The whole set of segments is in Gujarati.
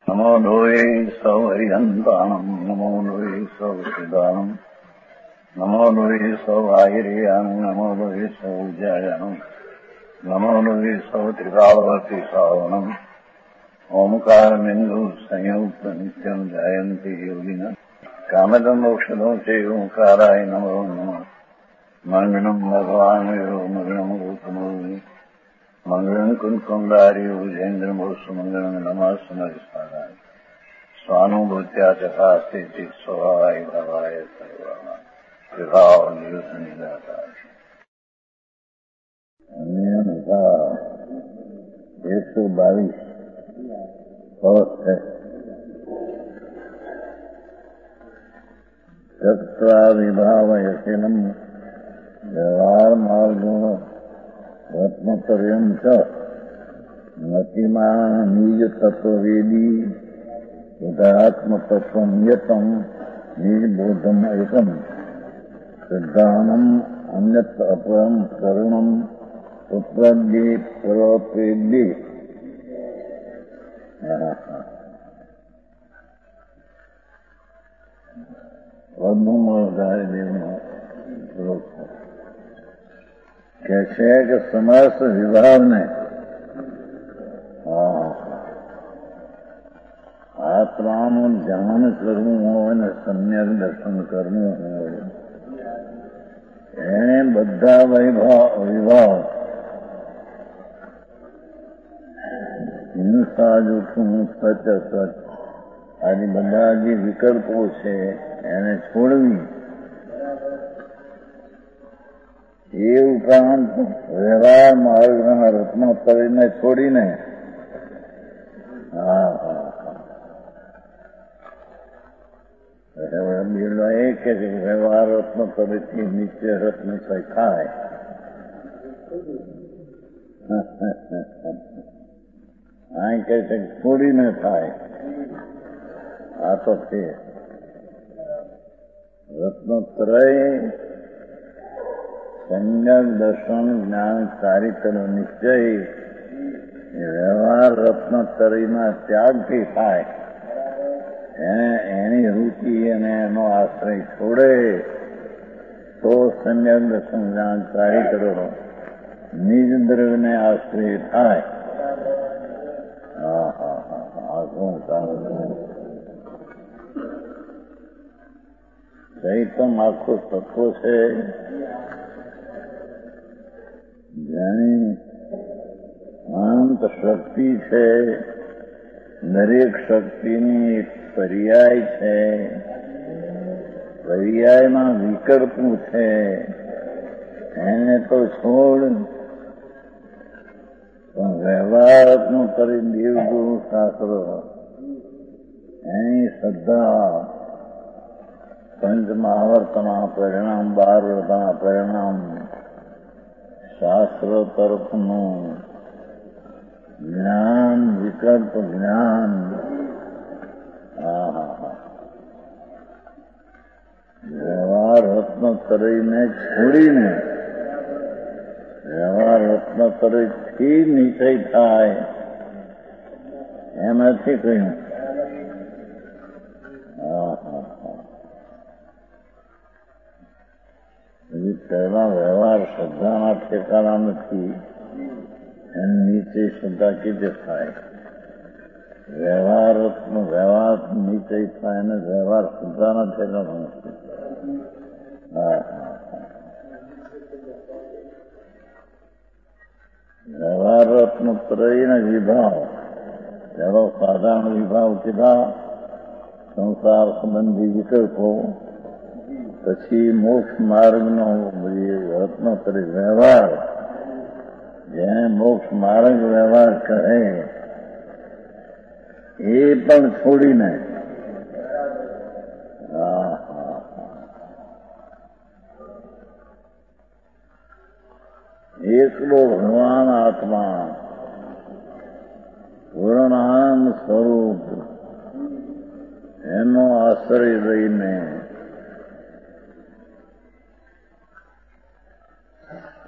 નમો લોહે સૌ હરિહંતાણમ નમો લોહે સૌ સિદ્ધાણમ નમો લોહે સૌ આયર્યાણ નમો લોહે સૌ જયાણમ નમો લોહે સૌ ત્રિકાવતી સાવણમ ઓમકારમિંદુ સંયુક્ત નિત્યમ જયંતી યોગિના કામદમ મોક્ષદો છે ઓંકારાય નમો નમઃ મંગળમ ભગવાન મંગળમ ગૌતમો મંગળમ કુંકુંડાર્ય ભુજેન્દ્રમોષ મંગળમ નમાસ્મરિસ્મરાય સ્વાનુભૂત્યા ચકાસ્તે સ્વભાવાય ભવાય સર્વમાં વિભાવ નિયુત નિરાકાર 122 તત્વા વિભાવયશિનમ વ્યવહાર માર્ગો રત્નતર્યમ ચ મતિમાં નિજ તત્વવેદી બુધાત્મતત્વમ યતમ નિર્બોધમ એકમ સિદ્ધાનમ અન્યત અપરમ કરુણમ પુત્રદ્યે પ્રવપેદ્યે દેવનો શ્લોક કે છે કે સમસ્ત વિભાવને આત્માનું ધ્યાન કરવું હોય ને સમ્યક દર્શન કરવું હોય એને બધા વિભાવ હિંસા જોખમ સચ અસચ આજે બધા જે વિકલ્પો છે એને છોડવી એ ઉપરાંત વ્યવહાર માર્ગના રત્નોત્તરીને છોડીને બીજો એ કે વ્યવહાર રત્નોત્તરીથી નીચે રત્ન થાય અહીં કહે છે છોડીને થાય આ તો છે રત્નોત્તરય સમ્યક દર્શન જ્ઞાન ચારિત્ર નિશ્ચય વ્યવહાર રત્નોત્તરીના ત્યાગથી થાય એની રુચિ અને એનો આશ્રય છોડે તો સમ્યક દર્શન જ્ઞાન ચારિત્ર નિજ દ્રવ્યને આશ્રય થાય. ચૈતમ આખું તત્વ છે જેની અનંત શક્તિ છે. દરેક શક્તિની એક પર્યાય છે. પર્યાયમાં વિકલ્પો છે. એને તો છોડ પણ વ્યવહારનું કરી દેવગુરુ શાસ્ત્ર એની શ્રદ્ધા પંચ મહાવર્તના પરિણામ 12 વ્રતના પરિણામ શાસ્ત્ર તરફનું જ્ઞાન વિકલ્પ જ્ઞાન વ્યવહાર રત્નોત્તરીને છોડીને વ્યવહાર રત્નોત્તરીથી નિશ્ચય થાય એમ નથી કહ્યું. પહેલા વ્યવહાર શ્રદ્ધાના ઠેકાણા નથી એની નીચે શ્રદ્ધા કેવી થાય? વ્યવહાર નીચે થાય અને વ્યવહાર શ્રદ્ધાના ઠેકાણા નથી. વ્યવહાર રત્નોત્તરીના વિભાવ પહેલો સાધારણ વિભાવ કીધા સંસાર સંબંધી વિકલ્પો, પછી મોક્ષ માર્ગનો રત્નોત્તરી વ્યવહાર જેને મોક્ષ માર્ગ વ્યવહાર કહે એ પણ છોડીને એકલો ભગવાન આત્મા પૂર્ણાનંદ સ્વરૂપ એનો આશ્રય લઈને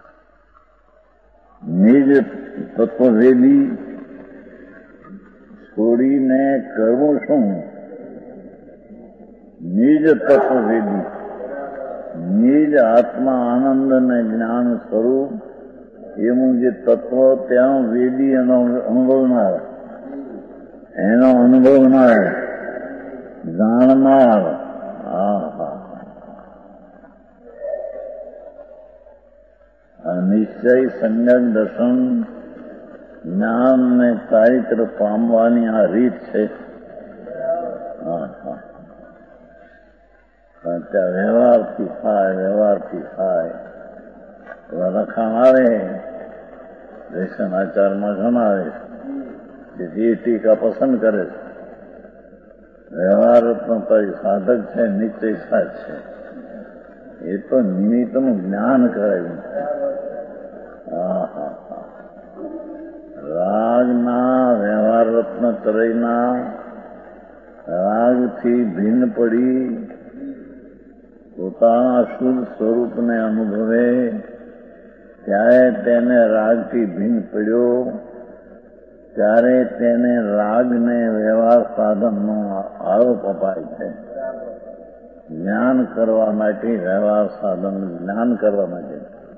નિજ તત્વવેદી છોડીને કરવું શું? નિજ તત્વવેદી, નિજ આત્મા આનંદ અને જ્ઞાન સ્વરૂપ એવું જે તત્વ ત્યાં વેદી એનો અનુભવનાર જાણનાર. નિશ્ચય સંજ્ઞક દર્શન જ્ઞાન ને ચારિત્ર પામવાની આ રીત છે. વ્યવહારથી થાય લખાણ આવે દર્શન આચારમાં જણાવે છે જે ટીકા પસંદ કરે છે. વ્યવહાર સાધક છે, નિશ્ચય સાધ છે. એ તો નિમિત્તનું જ્ઞાન કરાયું. રાગના વ્યવહાર રત્ન તરયના રાગથી ભિન્ન પડી પોતાના શુદ્ધ સ્વરૂપને અનુભવે ત્યારે તેને રાગથી ભિન્ન પડ્યો, ત્યારે તેને રાગને વ્યવહાર સાધનનો આરોપ અપાય છે. જ્ઞાન કરવા માટે વ્યવહાર સાધન જ્ઞાન કરવા માટે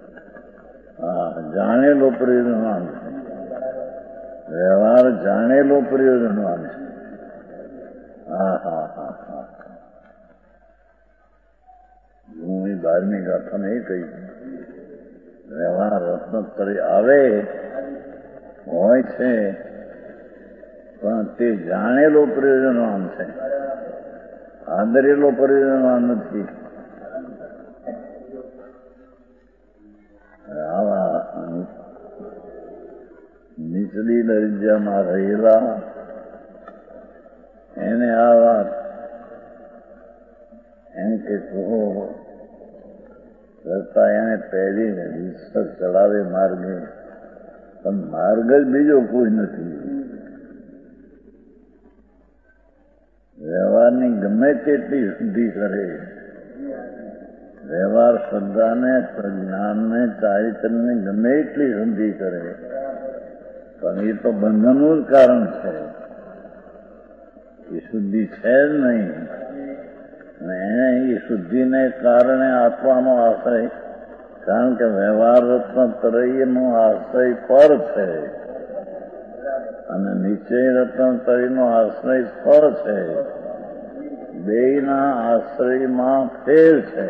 જાણેલો પ્રયોજનવાન છે. વ્યવહાર જાણેલો પ્રયોજનવાન છે. હું 12મી ગાથામાં એ કહી વ્યવહાર રત્નોત્તરી આવે હોય છે પણ તે જાણેલો પ્રયોજનવાન છે, આદરેલો પ્રયોજનવાન નથી. આવા નીચલી દરજ્જામાં રહેલા એને આ વાત એમ કે કરતા એને પહેરી રીતસર ચડાવે માર્ગે, પણ માર્ગ જ બીજો કોઈ નથી. વ્યવહારની ગમે તેટલી શુદ્ધિ કરે, વ્યવહાર શ્રદ્ધાને પ્રજ્ઞાનને ચારિત્રને ગમે એટલી શુદ્ધિ કરે, પણ એ તો બંધનનું જ કારણ છે. એ શુદ્ધિ છે જ નહીં. એને એ શુદ્ધિને કારણે આપવાનો આશ્રય, કારણ કે વ્યવહાર રત્ન તરયનો આશ્રય પર છે અને નિશ્ચય રત્ન તરયનો આશ્રય પર છે. બેયના આશ્રયમાં ફેર છે.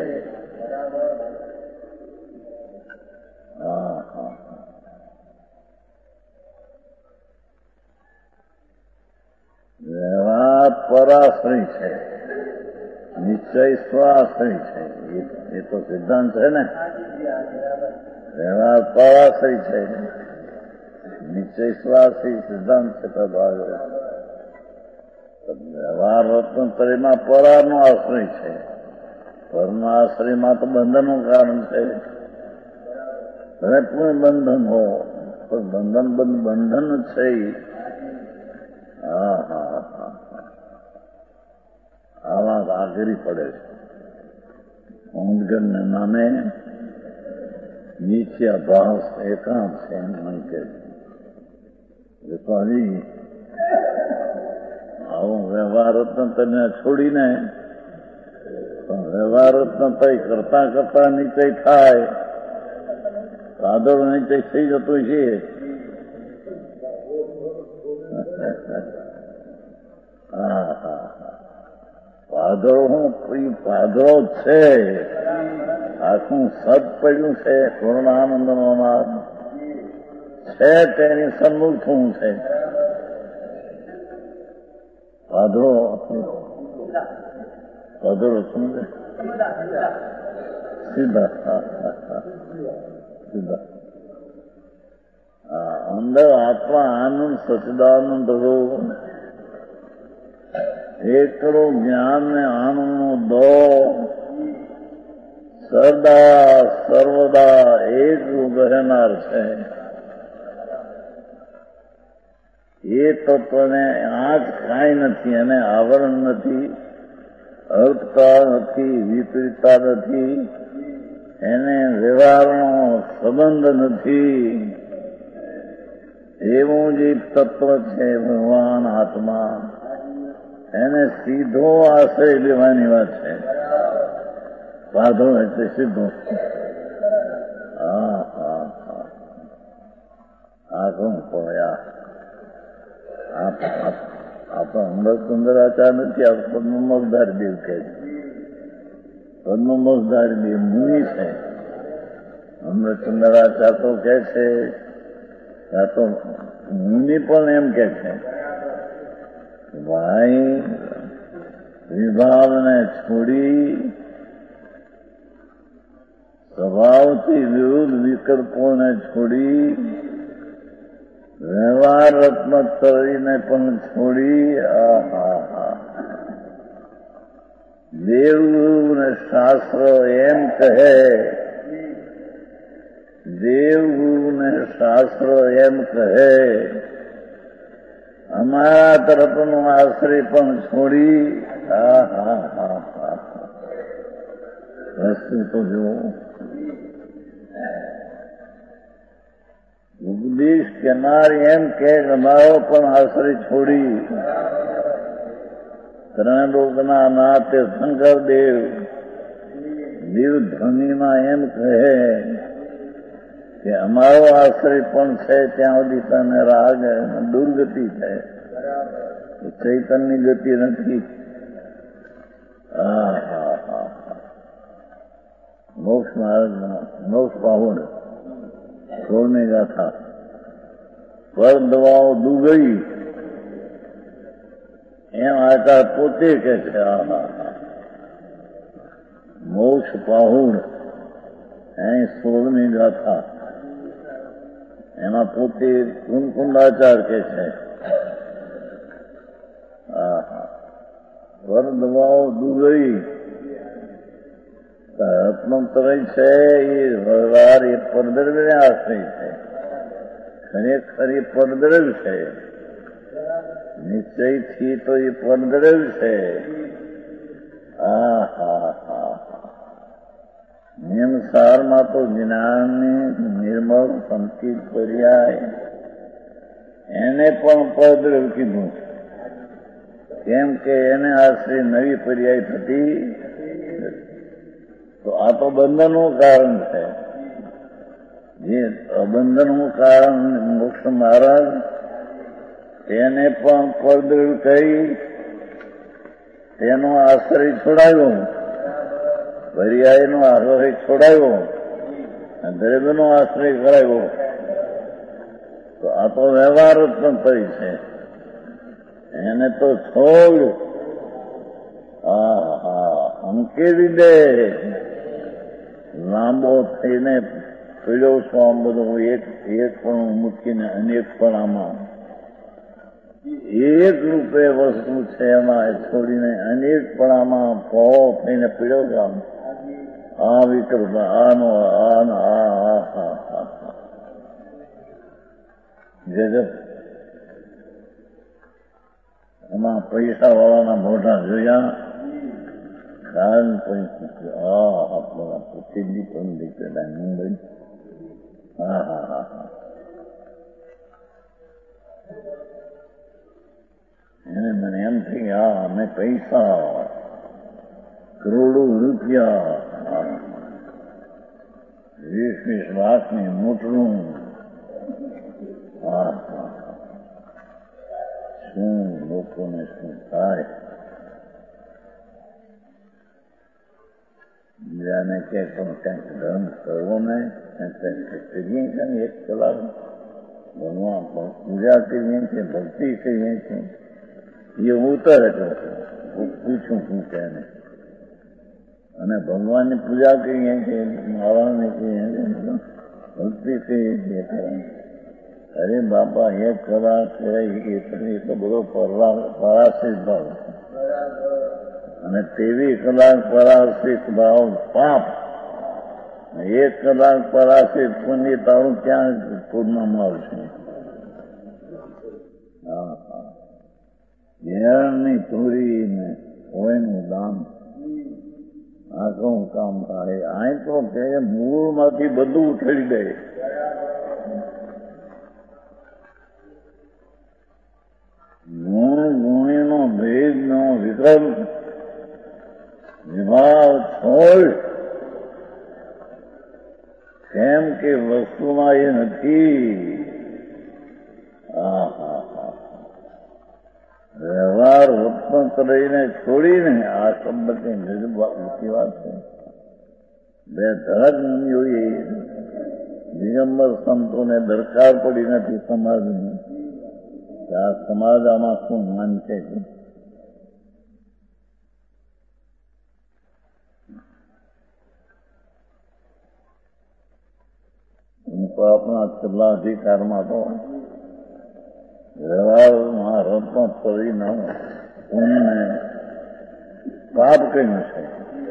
વ્યવહાર પરાશ્રય છે, નિશ્ચય સ્વાશ્રય છે. એ તો સિદ્ધાંત છે ને. વ્યવહાર પરાશ્રય છે, નિશ્ચય સ્વાશ્રય સિદ્ધાંત છે. વ્યવહાર રત્ન તરીમાં પરાનો આશ્રય છે. પરનો આશ્રયમાં તો બંધનનું કારણ છે. ભલે કોઈ બંધન હો પણ બંધન છે. આ વાત આકરી પડે છે. ઊંઘને નામે નીચા ભાવ એકાંત છે એમ મન કે આવું વ્યવહાર રત્ન તને છોડીને વ્યવહાર રત્ન તય કરતા કરતા નીચે થાય, કાદળ નીચે થઈ જતું છે. પાધરો છે, આખું સદ પડ્યું છે. પૂર્ણાનંદનો નામ છે, તેની સન્મુખ શું છે? પાધરો શું છે? સીધા અંદર આત્મા આનંદ સચિદાનંદ રહો. એકડો જ્ઞાન ને આનંદનો દો સદા સર્વદા એક રહેનાર છે. એ તત્વને આજ કાંઈ નથી, એને આવરણ નથી, અલ્પતા નથી, વિપરીતતા નથી, એને વ્યવહારનો સંબંધ નથી. એવું જે તત્વ છે ભગવાન આત્મા, એને સીધો આશ્રય લેવાની વાત છે. સાધો એટલે સીધો. આ કોણ ખોયા? આ તો અમૃતચંદ્રાચાર્ય નથી, આ પદ્મમોક્ષધારી દેવ કહે છે. પદ્મમોક્ષધારી દેવ મુનિ છે. અમૃતચંદ્રાચાર્ય તો કહે છે, આ તો મુનિ પણ એમ કે છે, ભાઈ વિભાવને છોડી સ્વભાવથી વિરુદ્ધ વિકલ્પોને છોડી વ્યવહાર રત્નતરીને પણ છોડી દેવગુરુ ને શાસ્ત્ર એમ કહે, દેવગુરુ ને શાસ્ત્ર એમ કહે, અમારા તરફનો આશ્રય પણ છોડી વસ્તુ તો જો ઉપદેશ કેનાર એમ કે અમારો પણ આશ્રય છોડી ત્રણલોકના નાથ શંકરદેવ દેવ ધ્વનિમાં એમ કહે કે અમારો આશ્રય પણ છે ત્યાં સુધી તને રાગ દુર્ગતિ છે, ચૈતન્ય ગતિ નથી. મોક્ષ માર્ગના મોક્ષ પાહુણ 16મી ગાથા. પર દવાઓ દુગઈ એમ આકાર પોતે કે છે. મોક્ષ પાહુણ અહીં 16મી ગાથા, એમાં પોતે કુંકુંડાચાર કે છે. પર દવાઓ દુગઈ રત્નોત્તરય છે એ વ્યવહાર એ પરદ્રવ્યને આશ્રય છે. ખરેખર એ પરદ્રવ્ય છે. નિશ્ચયથી તો એ પરદ્રવ્ય છે. નિયમસારમાં તો જ્ઞાનની નિર્મળ સંકિત પર્યાય એને પણ પરદ્રવ્ય કીધું છે. કેમ કે એને આશ્રય નવી પર્યાય થતી. તો આ તો બંધનનું કારણ છે. જે અબંધનનું કારણ મોક્ષ મહારાજ તેને પણ પરદ્રવ્ય કહી તેનો આશ્રય છોડાયો, પર્યાયનો આશ્રય છોડાયો, દ્રવ્યનો આશ્રય કરાયો. તો આ તો વ્યવહાર રત્નતરી છે. એને તો છોડ અંકેલી દે. લાંબો થઈને પીડ્યો છો આમ બધું એક પણ મૂકીને અનેક પણ આમાં એક રૂપે વસ્તુ છે એમાં છોડીને અનેક પણ આમાં પહોળો થઈને પીડ્યો છો આમ. આ વિકલ્પ આનો જગત એમાં પૈસા વાળાના મોઢા જોયા. કાલ પૈસા પ્રસિદ્ધિ પણ દીકરા મુંબઈ. એને મને એમ થઈ ગયા અમે પૈસા કરોડો રૂપિયા 20 લાખની મોટરું શું લોકોને શું થાય. બીજાને કે કંઈક ધર્મ કરવો નહીં, કરીએ છીએ ને 1 કલાક ભગવાન પૂજા કરીએ છીએ, ભક્તિ કરીએ છીએ. એ ઉતરે પૂછું શું કે અને ભગવાનની પૂજા કરીએ છીએ, નારાયણને કહીએ છીએ, ભક્તિ કરીએ છીએ. અરે બાપા 1 કલાક એ તો બધો પરાશ્રિત ભાવ અને 23 કલાક પરાશ્રિત ભાવ પાપ. 1 કલાક પરાશ્રિત પુણ્ય તારું ક્યાં પૂર્ણમાં આવશે? ઘેરની ચોરી ને કોઈનું દાન આ શું કામ થાય? અહીં તો કે મૂળમાંથી બધું ઉઠાડી દે. ત્રયને છોડીને આ શબ્દ કઈ ઊંચી વાત છે. બે ધડક મુનિઓએ દિગંબર સંતોને દરકાર પડી નથી સમાજની. આ સમાજ આમાં શું માન છે? હું તો આપણા છેલ્લા અધિકારમાં તો વ્યવહારમાં રત્ન તરીને પુણ્યને પાપ કહ્યું છે.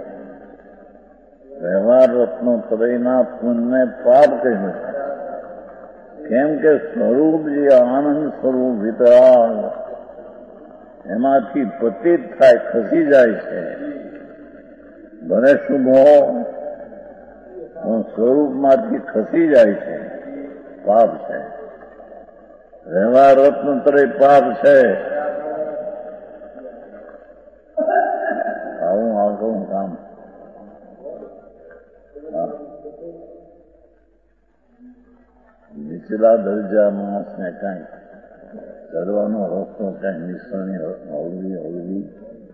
વ્યવહાર રત્ન તરીના પુણ્યને પાપ કહ્યું છે. કેમ કે સ્વરૂપ જે આનંદ સ્વરૂપ વિતરાગ એમાંથી પતિત થાય, ખસી જાય છે. ભલે શુભો સ્વરૂપમાંથી ખસી જાય છે, પાપ છે. વ્યવહાર રત્ન તરે પાપ છે. આવું આગળ કામ નીચલા દરજા માણસને કઈ ચડવાનો રસ્તો કઈ નિશાની હળવી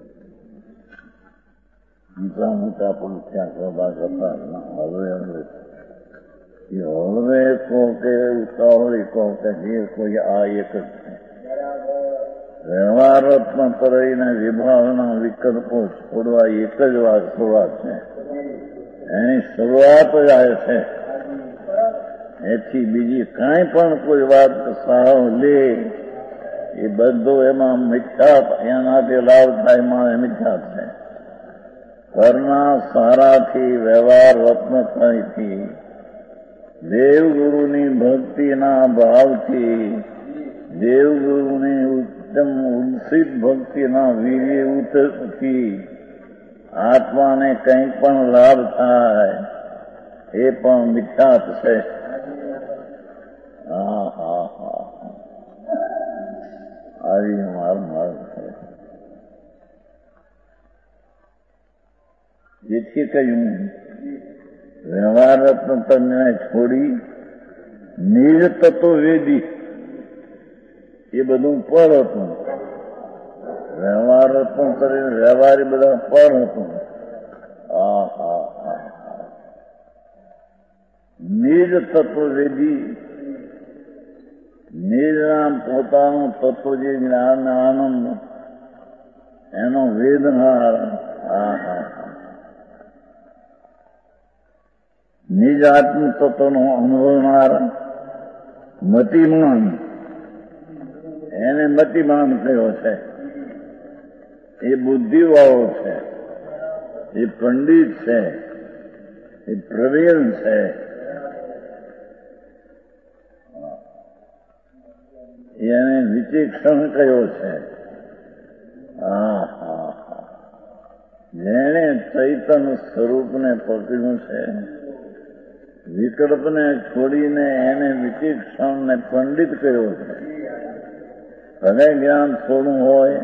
મોટા મોટા પુરુષા સભા કરતા હળવે એ હળવે કહો કે ઉતાવળી કહો કે જે કોઈ આ એક જ છે. વ્યવહાર રત્ન તરઈને વિભાવના વિકલ્પો છોડવા એક જ વાત શરૂઆત છે. એની શરૂઆત જ આવે છે. એથી બીજી કાંઈ પણ કોઈ વાત સાવ લે એ બધું એમાં મિથ્યા, એનાથી લાભ થાય એમાં મિથ્યા છે. કરના સારાથી વ્યવહાર રત્નથી દેવગુરુની ભક્તિના ભાવથી દેવગુરુની ઉત્તમ ઉત્સિત ભક્તિના વીર્યથી આત્માને કંઈ પણ લાભ થાય એ પણ મિથ્યાત છે. આવી માર છે. જેથી કહ્યું વ્યવહાર રત્ન તને છોડી નિજ તત્વ વેદી એ બધું પર હતું. વ્યવહાર રત્ન કરીને વ્યવહાર એ બધા પર હતું. નિજ તત્વ વેદી નિજના પોતાનું તત્વ જે જ્ઞાન આનંદ એનો વેદનાર નિજ આત્મ તત્વનો અનુભવનાર મતિમાન, એને મતિમાન થયો છે. એ બુદ્ધિવાળો છે, એ પંડિત છે, એ પ્રવીણ છે. એને વિચિક્ષણ કયો છે. જેણે ચૈતન સ્વરૂપને પકડ્યું છે, વિકલ્પને છોડીને એને વિચિક્ષણને પંડિત કર્યો છે. ભલે જ્ઞાન થોડું હોય,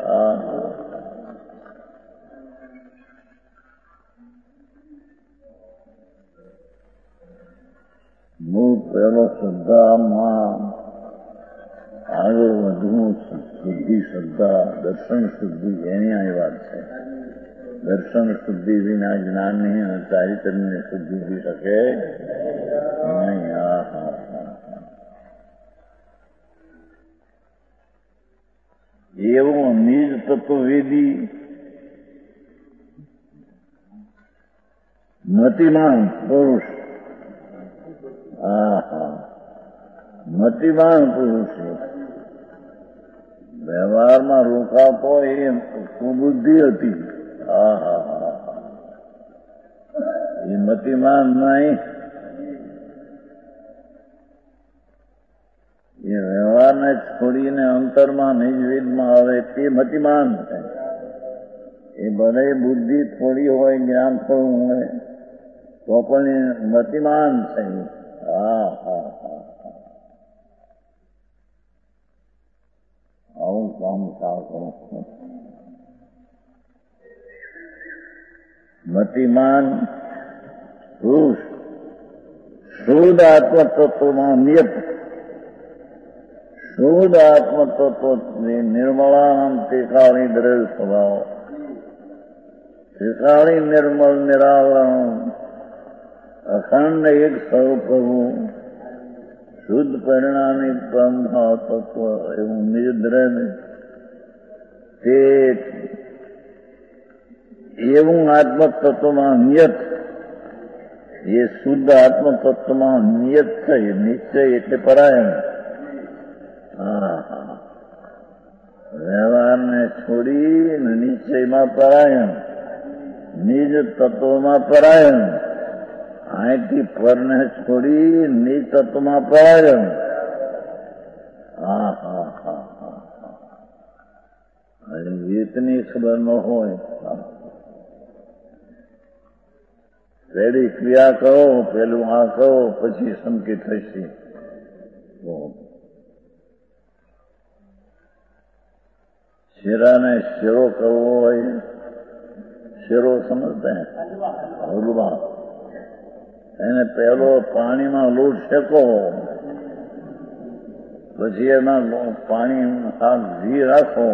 હું પેલો શ્રદ્ધામાં આગળ વધવું, શુદ્ધિ શ્રદ્ધા, દર્શન શુદ્ધિ એની આ વાત છે. દર્શન શુદ્ધિ વિના જ્ઞાનની અને ચારિત્ર્યની શુદ્ધિ થઈ શકે નહીં. એવો નિજ તત્વવેદી મતિમાન પુરુષ, મતિમાન પુરુષ વ્યવહારમાં રોકાતો એ કુબુદ્ધિ હતી. એ મતિમાન નહીં. એ વ્યવહારને છોડીને અંતરમાં નિજવેદમાં આવે તે મતિમાન છે. એ ભલે બુદ્ધિ થોડી હોય, જ્ઞાન થોડું હોય તો પણ એ મતિમાન છે. આવું કામ સારું કરું. મતિમાન પુરુષ શુદ્ધ આત્મતત્વમાં નિયત, શુદ્ધ આત્મતત્વ નિર્મળાનંદ ત્રિકાળી દ્રવ્ય સ્વભાવ, ત્રિકાળી નિર્મળ નિરાલણ અખંડ એક સ્વરૂપ શુદ્ધ પરિણામી બ્રહ્મ તત્વ એવું નિજ દ્રવ્ય તે એવું આત્મતત્વમાં નિયત, એ શુદ્ધ આત્મતત્વમાં નિયત છે. નિશ્ચય એટલે પરાયણ. વ્યવહારને છોડી નિશ્ચયમાં પરાયણ, નિજ તત્વમાં પરાયણ. અહીંથી પરને છોડી નિજ તત્વમાં પરાયણ. રીતની ખબર ન હોય, પેલી ક્રિયા કરો, પેલું આ કરો, પછી સંકેત થશે. શેરાને શેરો કરવો હોય, શેરો સમજતા હલવા, એને પહેલો પાણીમાં લોટ શેકો, પછી એમાં પાણી ઘી રાખો,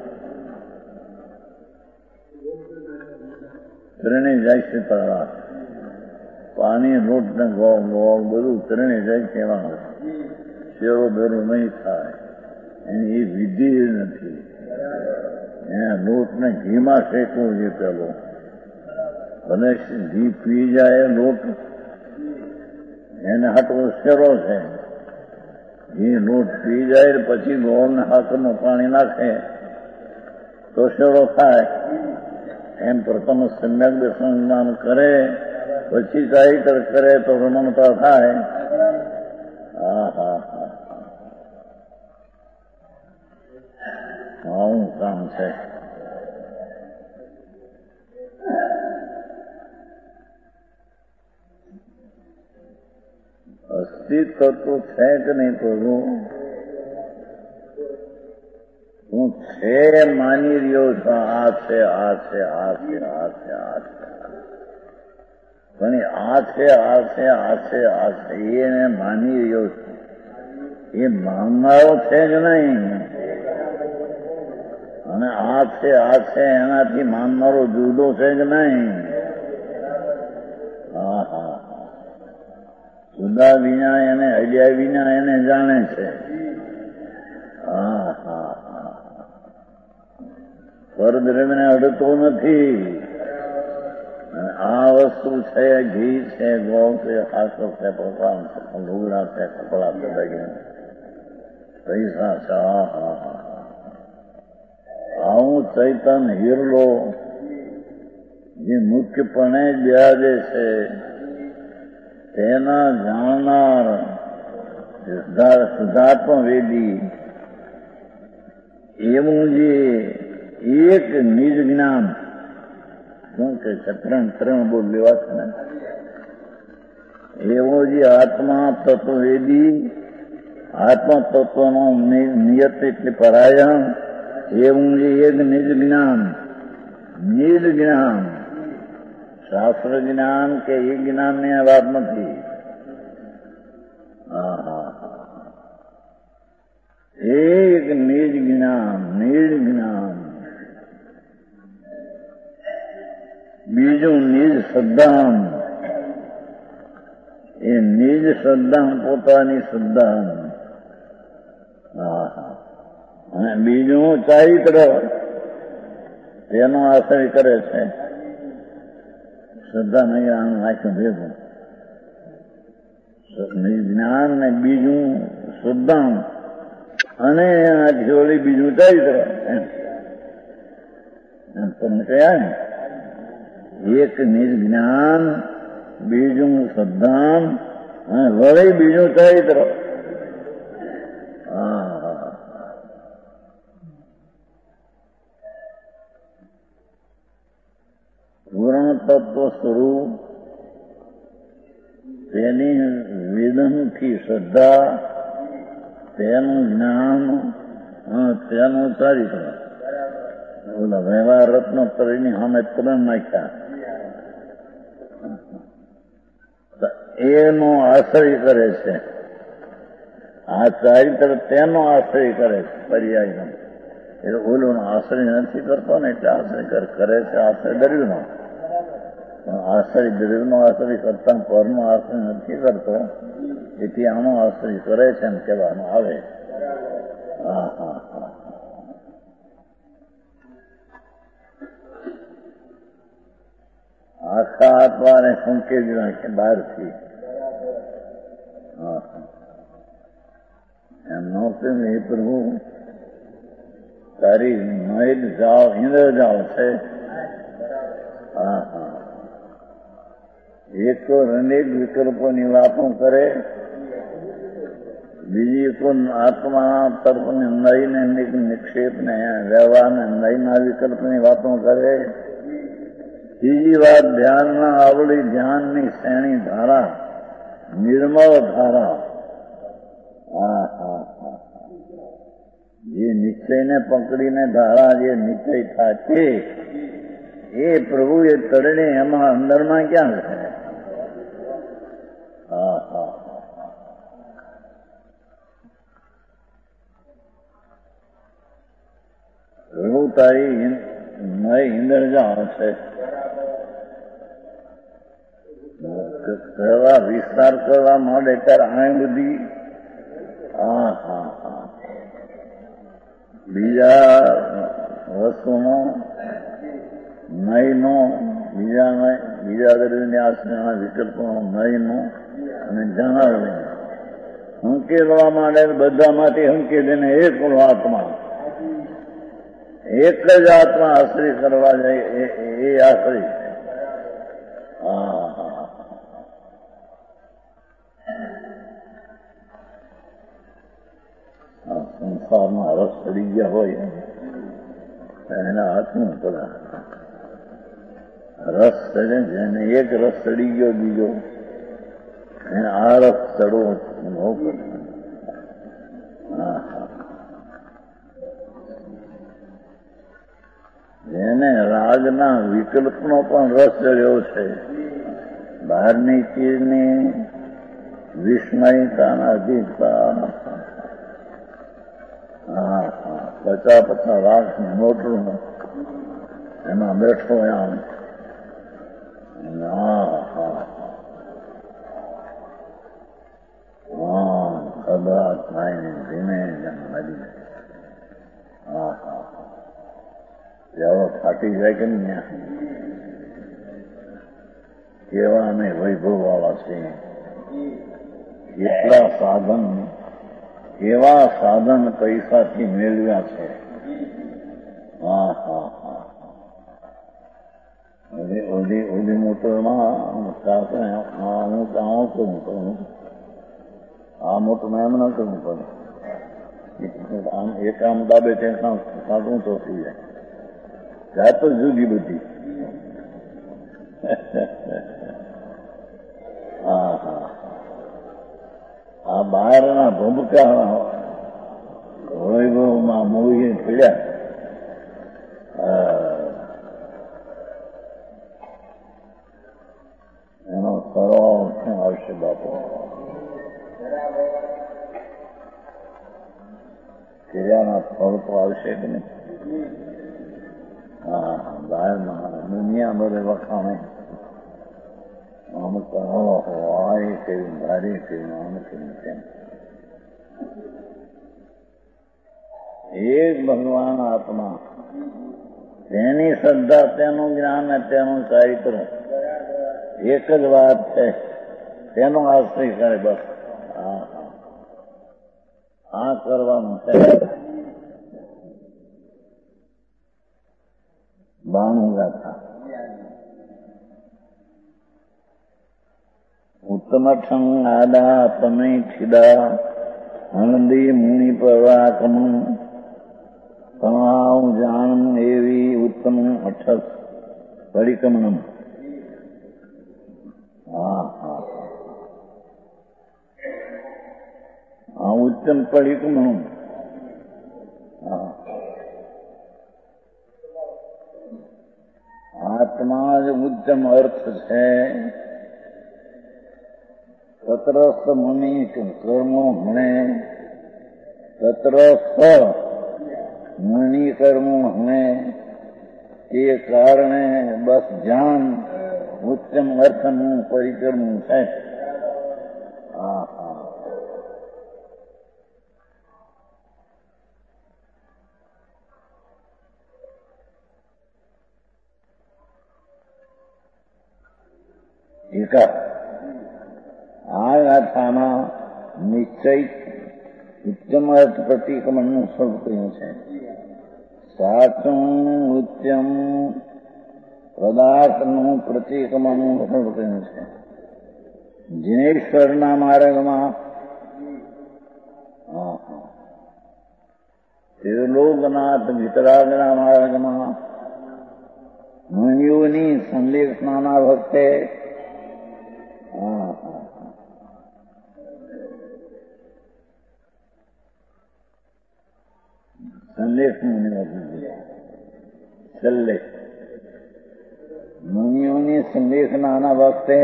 ત્રણેય જાય છે તારા. પાણી લોટ ને ગોળ બધું ત્રણેય જાય છે. એમાં શેરો બેરો નહીં થાય. એની એ વિધિ નથી. એને લોટને ઘીમાં શેકવું છે પેલો. ભલે ઘી પી જાય લોટ, એને હાટવો શેરો છે. ઘી લોટ પી જાય પછી ગોળ ને હાકરનું પાણી નાખે તો શેરો થાય. એમ પ્રથમ સમ્યક દર્શન જ્ઞાન કરે, પછી ચારિત્ર કરે તો રમણતા થાય. આવું કામ છે. અસ્તિત્વ તો છે કે નહીં પ્રભુ? હું છે માની રહ્યો છું. આ છે, આ છે, આ છે, આ છે, આ છે, પણ આ છે, આ છે, આ છે, આ છે એને માની રહ્યો છું. એ માનનારો છે જ નહીં. અને આ છે એનાથી માનનારો જુદો છે જ નહીં. જુદા વિના એને અડ્યા વિના એને જાણે છે. પરદ્રવ્યને અડતો નથી. આ વસ્તુ છે, ઘી છે, ગોળ છે, આસો છે, પકવાન છે, લુગડા છે, કપડા છે, પૈસા છે. આવું ચૈતન હિરલો જે મુખ્યપણે બિરાજે છે તેના જાણનાર શુદ્ધાત્મ વેદી એવું જે એક નિજ જ્ઞાન, શું કે છે, ત્રણ બોલ લેવા છે ને, એવો જે આત્મા તત્વવેદી, આત્મા તત્વનો નિયત એટલે પરાયણ, એવું જે એક નિજ જ્ઞાન, શાસ્ત્ર જ્ઞાન કે એ જ્ઞાનની વાત નથી. એક નિજ જ્ઞાન, બીજું નિજ શ્રદ્ધાન. એ નિજ શ્રદ્ધાન પોતાની શ્રદ્ધાન, અને બીજું ચારિત્ર તેનો આશ્રય કરે છે. શ્રદ્ધા નહીં આમ નાખ્યું ભેગું. જ્ઞાન ને બીજું શ્રદ્ધાન અને આ જોડી બીજું ચારિત્ર. તમને કહ્યા ને, એક નિજ જ્ઞાન, બીજું શ્રદ્ધાન અને વળી બીજું ચારિત્ર. પૂર્ણ તત્વ સ્વરૂપ તેની વેદનથી શ્રદ્ધા, તેનું જ્ઞાન, તેનું ચારિત્ર. ઓલા વ્યવહાર રત્નોત્તરીની સામે ત્રણ નાખ્યા. એનો આશ્રય કરે છે. આ ચારિત્ર તેનો આશ્રય કરે છે પર્યાયનો. એટલે ઓલોનો આશ્રય નથી કરતો ને એટલે આશ્રય કરે છે આશ્રય દ્રવ્યનો. પણ આશ્રય દ્રવ્યનો આશ્રય કરતા પરનો આશ્રય નથી કરતો, એથી આનો આશ્રય કરે છે એમ કહેવાનું આવે. હા હા હા. આખા આત્માને સંકેત કે બહારથી એમ નો કે હે પ્રભુ તારી મહેલ જાઓ ઇન્દ્ર જાઓ છે. હા હા. એક તો અનેક વિકલ્પોની વાતો કરે, બીજી તો આત્મા તરફને નયને નિક્ષેપને વ્યવહારને નયના વિકલ્પની વાતો કરે. ત્રીજી વાત ધ્યાનના આવડી ધ્યાનની શ્રેણી ધારા, નિર્મળ ધારા. હા હા હા. જે નિશ્ચયને પકડીને ધારા જે નિશ્ચય થાય છે એ પ્રભુ એ તરણે એમાં અંદરમાં ક્યાં છે? હા હા. પ્રભુ તારી નય ઇન્દ્રજાળ છે. કરવા વિસ્તાર કરવા માંડે ત્યારે આ બધી હા હા હા બીજા વસ્તુનો નયનો બીજા દ્રવ્યના વિકલ્પોનો નયનો અને જણાવે સંકેતવા માંડે બધામાંથી સંકેતીને એક આત્મા એક જ આત્મા આશ્રય કરવા જાય એ આશ્રય. હા હા. સંસારમાં રસ ચડી ગયા હોય એના હાથનું પડા રસ ચડે જેને એક રસ ચડી ગયો બીજો એને આ રસ ચડવો બહુ કઠિન. હા હા. જેને રાગના વિકલ્પનો પણ રસ ચડ્યો છે, બહારની ચીજની વિસ્મયતાના અધિકતા. હા હા. 50 લાખ મોટું એમાં બેઠો આમ. હા હા હા. ખબર થાય ધીમે મરી. હા હા. જાઓ ફાટી જાય કે ને કેવા અમે વૈભવ વાળા છીએ. એટલા સાધન એવા સાધન પૈસાથી મેળવ્યા છે. હા હા હા. ઓલી મોટરમાં સાથે હું કરું આ મોટરમાં એમ ન કરવું પડે. આમ એક આમ દાબે છે કાઢવું તો થઈ જાય. જાત જ જુદી બધી. હા હા. આ બહારના ભૂમકા વૈભવમાં મૂવી પીડ્યા. એનો સરળ શું આવશે બાપુ? ક્રિયાના ફળ તો આવશે કે નહીં? હા. બહારમાં દુનિયા બધે વખાણે અમુક આ કહ્યું ભારે કહ્યું આમ કહ્યું તેમ. એક ભગવાન આત્મા તેની શ્રદ્ધા તેનું જ્ઞાન તેનું ચારિત્ર એક જ વાત છે. તેનો આશ્રય કરે બસ. હા હા. આ કરવાનું છે. 92 ગાથા. ઉત્તમઠં આદા તમે ખિદા હણદી મુનિ પરાક્રમં તમાવ જાન એવી ઉત્તમ અઠસ પરિક્રમણમ. હા હા. આ ઉત્તમ પરિક્રમણમ. હા. આત્મા જ ઉત્તમ અર્થ છે. તત્રસ્થ મુનિ કર્મો ભણે तत्र स मुनि कर्म हमें તે કારણે બસ જ્ઞાન ઉત્તમ અર્થનું પરિકરવું છે. એકા આ ગાથામાં નિશ્ચય ઉત્તમ અર્થ પ્રતિક્રમણનું સ્વરૂપ કહ્યું છે. સાચું ઉત્તમ પદાર્થનું પ્રતિક્રમણનું સ્વરૂપ કહ્યું છે. જીનેશ્વરના માર્ગમાં ત્રિલોકનાથ વિતરાગના માર્ગમાં મુનિઓની સંદેશનાના ભક્તે સંદેશ છેલ્લે મુનિઓની સંદેશનાના વખતે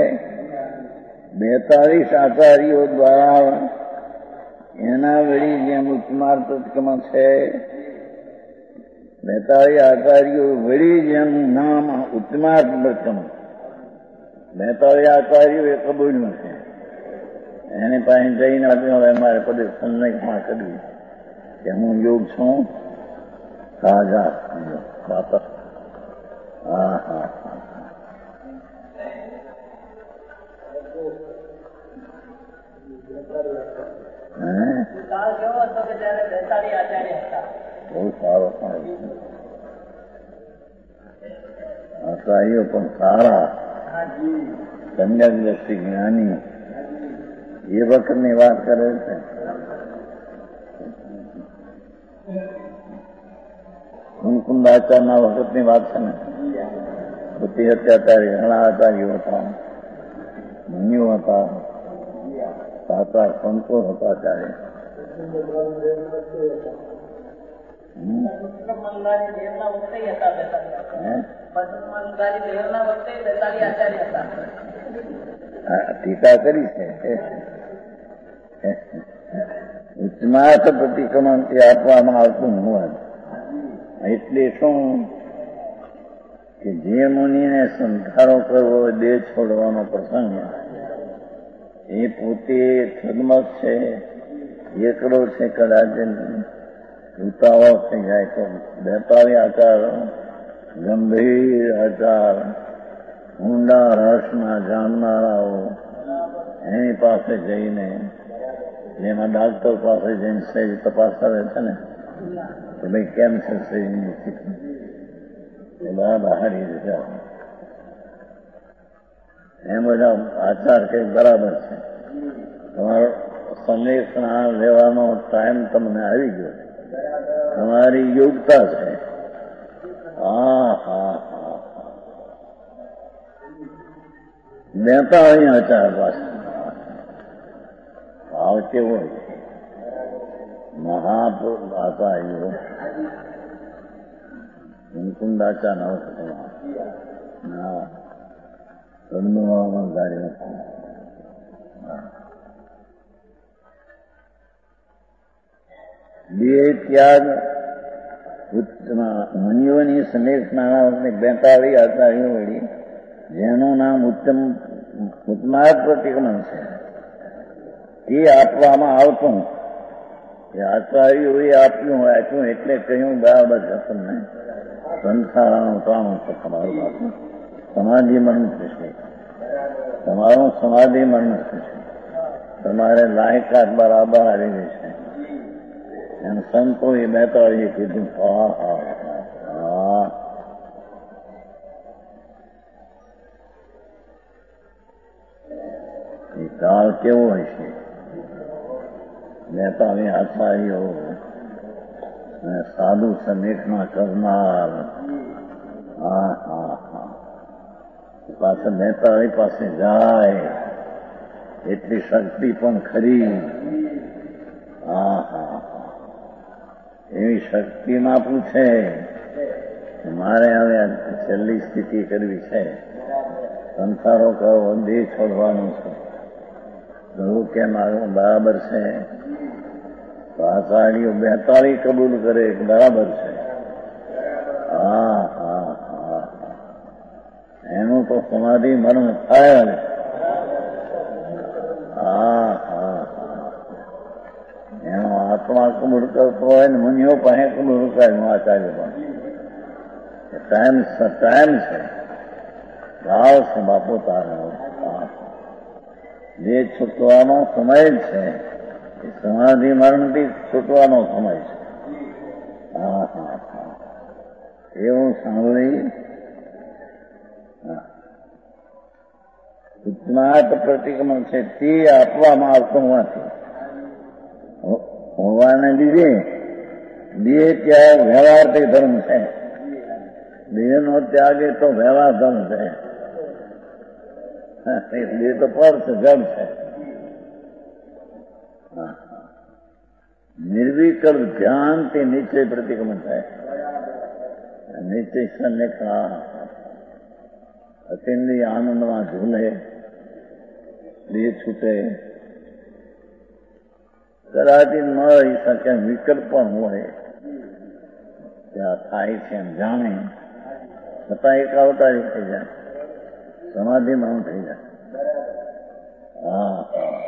42 આચાર્યો દ્વારા એના વળી જેમ ઉત્તમાર પ્રતિક્રમણ છે, 42 આચાર્યો વળી જેનું નામ ઉત્તમાર પ્રતિક્રમણ, 42 આચાર્યો એ કબૂલ્યું છે. એની પાસે જઈને હવે મારે પદે સંદેશમાં કરવી કે હું યોગ છું સાજા બાપા. બહુ સારો આચાર્યો પણ સારા સમ્યક દ્રષ્ટિ જ્ઞાની એ વખતની વાત કરે છે. મુકુંદાચાર્યના વખતની વાત છે ને. બુદ્ધિ હત્યા ત્યારે ઘણા આચાર્યો હતા, મુનિઓ હતા, સાચા સંતો હતા. ત્યારે ટીકા કરી છે. ઉચ્ચમાર્થ પ્રતિક્રમણથી આપવામાં આવતું હોવા એટલે શું કે જે મુનિને સંસારો કરવો, દેહ છોડવાનો પ્રસંગ, એ પોતે સદમત છે, એકડો છે. કદાચ ઉતાવળ થઈ જાય તો 42 આચાર, ગંભીર આચાર, ઊંડા રસના જાણનારાઓ એની પાસે જઈને, જેમાં ડાક્ટર પાસે જઈને સહેજ તપાસ કરે છે ને કે ભાઈ કેમ છે શરીરની સ્થિતિ, એ બધા હારી રીતે એમ બધા આચાર કઈ બરાબર છે. તમારો સંદેશના લેવાનો ટાઈમ તમને આવી ગયો, તમારી યોગ્યતા છે. દેતા અહીંયા આચાર પાસે ભાવ કેવો છે. મહાપુરુષ આચાર્યો મુકુંદાચા નવસમાં સંતોમાં કાર્ય બે ત્યાગ મુનિઓની સંદેશના 42 આચાર્યો વળી જેનું નામ ઉત્તમાર્થ પ્રતિક્રમણ છે, તે આપવામાં આવતું. એ આચાર્યોએ આપ્યું એટલે કહ્યું બરાબર છે. તમને સંસારનું કામ છે તમારું બાપુ, સમાધિ મરણ થશે, તમારું સમાધિ મરણ થશે, તમારે લાયકાત બરાબર આવી જશે. એમ સંતોએ 42 કીધું. એ કાળ કેવો હશે. 42 આચાર્યો અને સાધુ સંદેશમાં કરનાર. પાછળ 42 પાસે જાય એટલી શક્તિ પણ ખરી. એવી શક્તિમાં પૂછે મારે હવે છેલ્લી સ્થિતિ કરવી છે, સંસારો કરવો, દેહ છોડવાનું છે. કહું કે મારું બરાબર છે. તો આ તાળીઓ 42 કબૂલ કરે બરાબર છે. હા હા હા, એનું તો સમાધિ મરણ થાય. હા હા, એનો આત્મા કબૂલ કરતો હોય ને મુનિઓ પાસે કબૂલ કરે આચાર્ય પણ ટાઈમ છે. ભાવ છે બાપુ તારા, જે છૂટવાનો સમય જ છે એ સમાધિ મરણથી છૂટવાનો સમય છે. હા હા હા, એવું સાંભળી ઉત્માત પ્રતિક્રમણ છે તે આપવામાં આવતું નથી. હોવાને લીધે દેહ ત્યાગ વ્યવહારથી ધર્મ છે. દેહનો ત્યાગ એ તો વ્યવહાર ધર્મ છે. દેહ તો પર છે, જડ છે. નિર્વિકલ્પ ધ્યાનથી નિશ્ચય પ્રતિક્રમણ થાય. નિશ્ચય સન્નિકળા અતિન્દ્રિય આનંદમાં ઝૂલે, દેહ છૂટે. કદાચિત ન રહી શકે, વિકલ્પ પણ હોય ત્યાં થાય છે એમ જાણે છતાં એકાવતારી થઈ જાય, સમાધિમાં થઈ જાય. હા,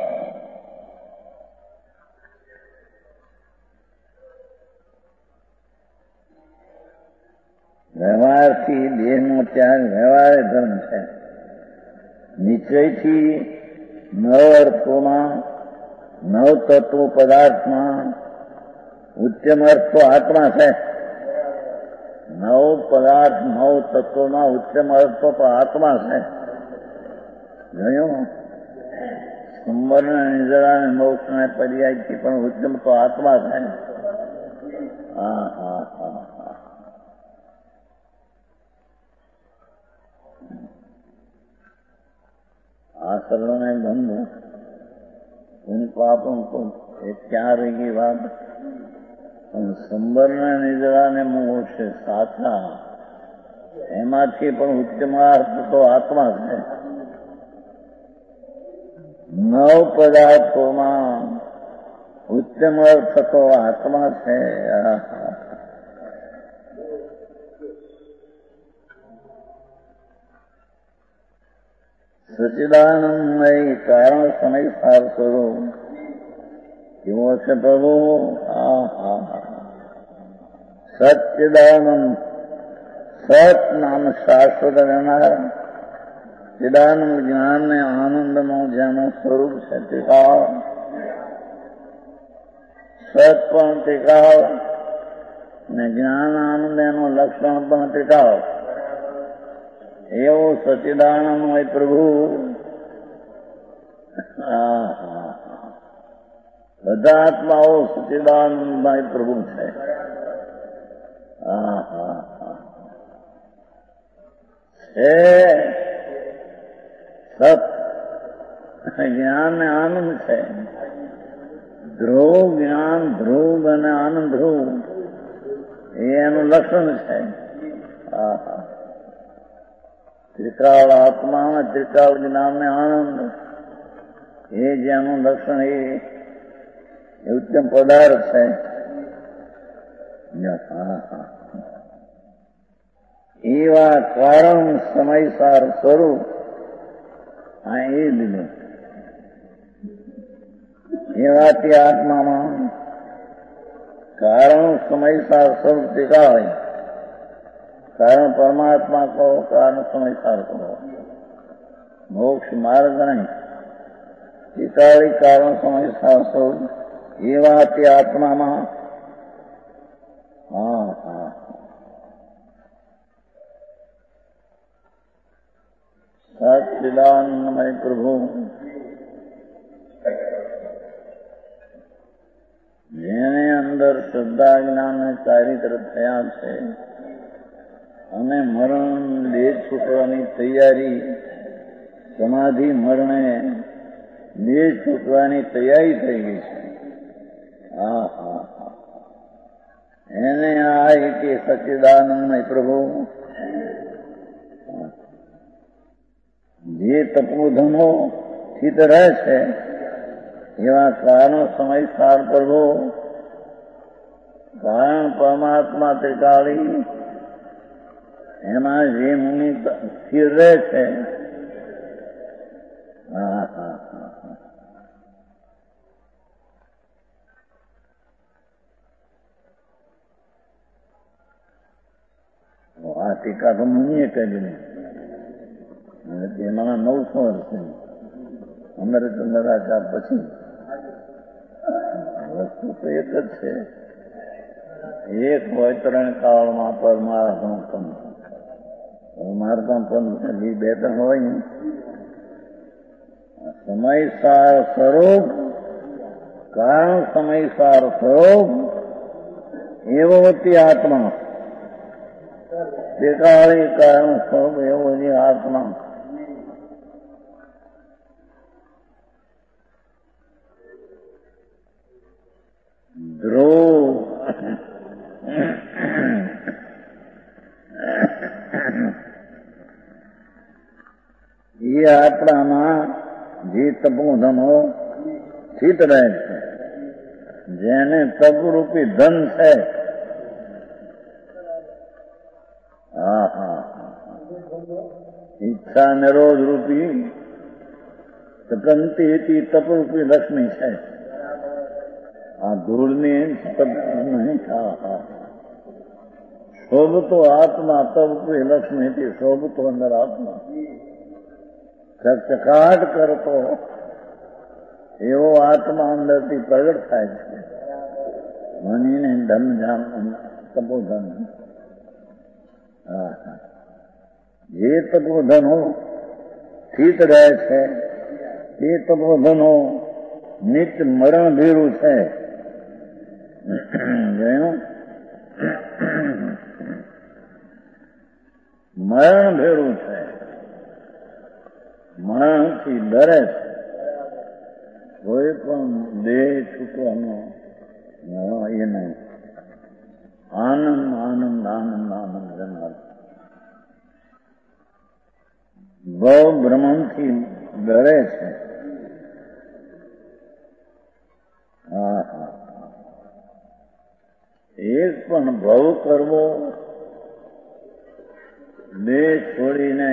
વ્યવહારથી દેહનો ત્યાગ વ્યવહાર ધર્મ છે. નિશ્ચયથી નવ અર્થોમાં, નવ તત્વો પદાર્થમાં ઉત્તમ અર્થ તો આત્મા છે. નવ પદાર્થ નવ તત્વોમાં ઉત્તમ અર્થ તો આત્મા છે. જોયું, સંવર્ણ નિજરા મોક્ષ ને પર્યાયથી પણ ઉત્તમ તો આત્મા છે. હા હા હા, આ સર્વને બંધ ઉન પાપમ તો એ ક્યાં રહી ગઈ વાત. સંવર્ણ નિજરા ને મોક્ષ સાચા, એમાંથી પણ ઉત્તમાર્થ તો આત્મા છે. નવ પદાર્થોમાં ઉત્તમ અર્થ તો આત્મા છે. સચિદાનંદમય કારણ સમય સાર સ્વરૂપ કેવો છે પ્રભુ. સચ્ચિદાનંદ, સત નામ શાશ્વત રહેનાર, ચિદાનંદ જ્ઞાન ને આનંદનું જેનું સ્વરૂપ છે ટીકાવ, સત પણ ટીકાવ ને જ્ઞાન આનંદ એનું લક્ષણ પણ ટીકાવ. એવું સચિદાનંદમય પ્રભુ. બધા આત્માઓ સચિદાનંદમય પ્રભુ છે. સત જ્ઞાન ને આનંદ છે. ધ્રુવ જ્ઞાન ધ્રુવ અને આનંદ ધ્રુવ એ એનું લક્ષણ છે. ત્રિકાળ આત્મા અને ત્રિકાળ જ્ઞાન ને આનંદ એ જેનું લક્ષણ એ ઉત્તમ પદાર્થ છે. એવા કારણ સમયસાર સ્વરૂપ આ એ લીધું. એવાથી આત્મામાં કારણ સમયસાર સ્વરૂપ ટીકાવાય. કારણ પરમાત્મા કહો, કારણ સમયસાર કહો, મોક્ષ માર્ગ નહીં. ટીકાળી કારણ સમયસાર સ્વરૂપ એવાથી આત્મામાં સચ્ચિદાનંદમય પ્રભુ જેને અંદર શ્રદ્ધા જ્ઞાન અને ચારિત્ર થયા છે અને મરણ દેહ છૂટવાની તૈયારી, સમાધિ મરણે દેહ છૂટવાની તૈયારી થઈ ગઈ છે. એને આ કે સચ્ચિદાનંદમય પ્રભુ જે તપોધનો સ્થિત રહે છે એવા કારણો સમયસાર પ્રભુ કારણ પરમાત્મા ત્રિકાળી એમાં જે મુનિ સ્થિર રહે છે. હા હા હા હા. આ ટીકા તો મુનિએ કરી એમાં 900 વર્ષ અમૃત નરાકાર પછી વસ્તુ તો એક જ છે. એક હોય 3 કાળમાં પરમાર્થનું પંથ. પરમાર્થનું પંથ બે ત્રણ હોય ને સમયસાર સ્વરૂપ કારણ સમયસાર સ્વરૂપ એવો તે આત્મા ત્રિકાળી કારણ સ્વરૂપ એવો જે આત્મા ધ્રુવ એ આત્મામાં જે તપોધનો સ્થિત રહે છે, જેને તપરૂપી ધન છે. હા હા ઈચ્છા નિરોધ રૂપી તપંતી તપરૂપી લક્ષ્મી છે. આ ધૂળની તપ નહીં. હા હા શોભતો આત્મા તપરૂપી લક્ષ્મી શોભતો અંદર આત્મા ચકચકાટ કરતો એવો આત્મા અંદરથી પ્રગટ થાય છે. મનીને ધન જામ તપોધન. જે તપોધનો સ્થિત રહે છે એ તપોધનો નિત્ય મરણ ભેરું છે. મરણ ભેરું છે. મરણથી ડરે છે. કોઈ પણ દેહ છૂટવાનો એ નહીં. આનંદ આનંદ આનંદ આનંદ જન્મ. ભવ ભ્રમણથી ડરે છે. હા હા એક પણ ભવ કરવો દેહ છોડીને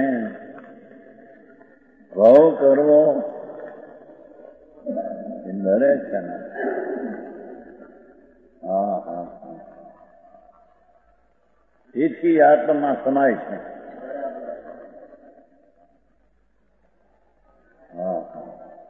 ભવ કરવો એ ડરે છે ને. હા હા એથી આત્મા સમાય છે. હા હા